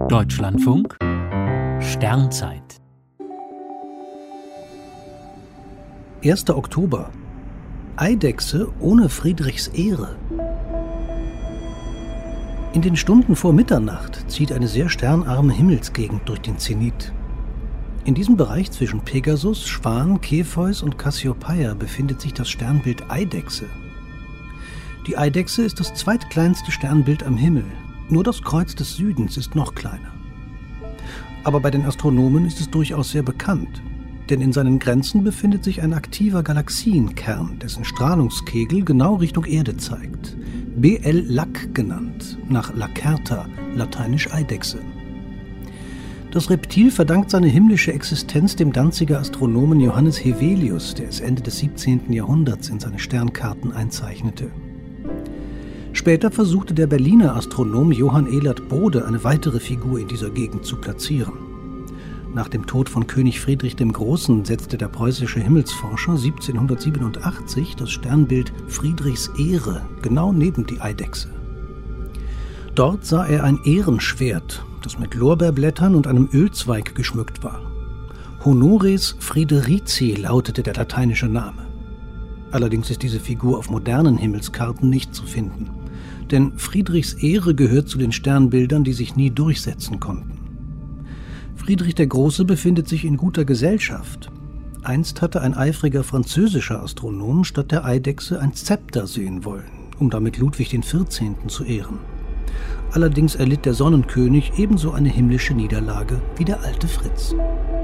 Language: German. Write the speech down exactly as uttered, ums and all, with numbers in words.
Deutschlandfunk Sternzeit erster Oktober. Eidechse ohne Friedrichs Ehre. In den Stunden vor Mitternacht zieht eine sehr sternarme Himmelsgegend durch den Zenit. In diesem Bereich zwischen Pegasus, Schwan, Cepheus und Cassiopeia befindet sich das Sternbild Eidechse. Die Eidechse ist das zweitkleinste Sternbild am Himmel. Nur das Kreuz des Südens ist noch kleiner. Aber bei den Astronomen ist es durchaus sehr bekannt, denn in seinen Grenzen befindet sich ein aktiver Galaxienkern, dessen Strahlungskegel genau Richtung Erde zeigt. B L Lac genannt, nach Lacerta, lateinisch Eidechse. Das Reptil verdankt seine himmlische Existenz dem Danziger Astronomen Johannes Hevelius, der es Ende des siebzehnten Jahrhunderts in seine Sternkarten einzeichnete. Später versuchte der Berliner Astronom Johann Elert Bode eine weitere Figur in dieser Gegend zu platzieren. Nach dem Tod von König Friedrich dem Großen setzte der preußische Himmelsforscher siebzehnhundertsiebenundachtzig das Sternbild Friedrichs Ehre genau neben die Eidechse. Dort sah er ein Ehrenschwert, das mit Lorbeerblättern und einem Ölzweig geschmückt war. Honoris Friederici lautete der lateinische Name. Allerdings ist diese Figur auf modernen Himmelskarten nicht zu finden, denn Friedrichs Ehre gehört zu den Sternbildern, die sich nie durchsetzen konnten. Friedrich der Große befindet sich in guter Gesellschaft. Einst hatte ein eifriger französischer Astronom statt der Eidechse ein Zepter sehen wollen, um damit Ludwig den Vierzehnten zu ehren. Allerdings erlitt der Sonnenkönig ebenso eine himmlische Niederlage wie der alte Fritz.